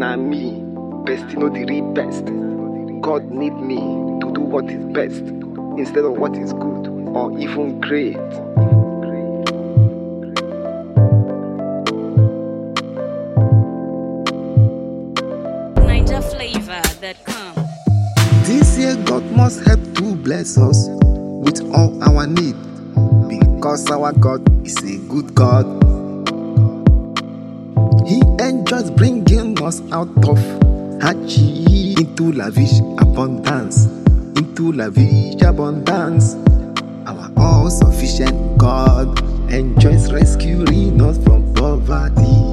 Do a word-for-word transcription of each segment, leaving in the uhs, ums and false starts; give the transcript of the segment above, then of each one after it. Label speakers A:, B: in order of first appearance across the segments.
A: na me, best know the real best. God need me to do what is best instead of what is good or even great.
B: Niger flavor that come.
C: This year God must help to bless us with all our need, because our God is a good God. He enjoys bringing us out of hardship into lavish abundance, into lavish abundance. Our all-sufficient God enjoys rescuing us from poverty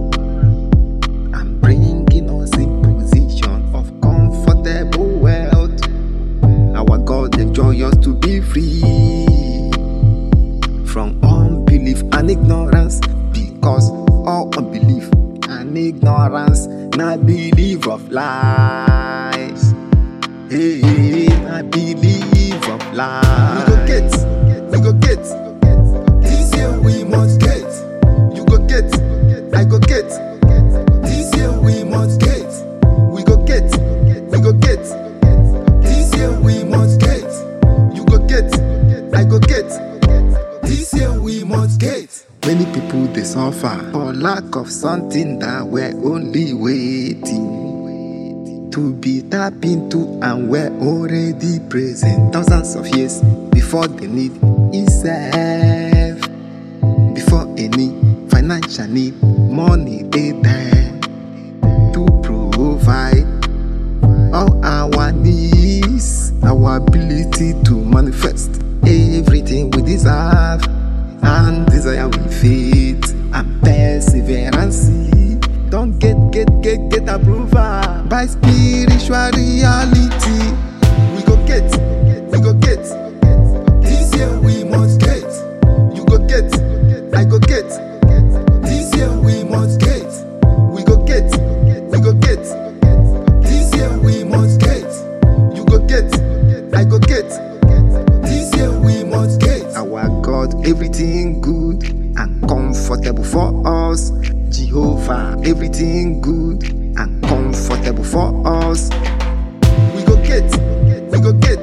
C: and bringing us in position of comfortable wealth. Our God enjoys us to be free from unbelief and ignorance, because all unbelief and ignorance na belief of lies. Hey, na belief of lies. We go get, we go get. This year we must get. You go get, I go get. This year we must get. We go get, we go get. This year we must get. You go get, I go get. This year we must get. Many people they suffer for lack of something that we're only waiting to be tapped into, and we're already present thousands of years before the need itself. Before any financial need, money they there to provide all our needs, our ability to manifest everything we deserve and desire with faith and perseverance. Don't get, get, get, get approval by spiritual reality. We go get, we go get. This year we must get. You go get, I go get. This year we must get. We go get, we go get. This year we must get. You go get, I go get. This year we must get. Our God, everything good and comfortable for us. Jehovah, everything good and comfortable for us. We go get, we go get.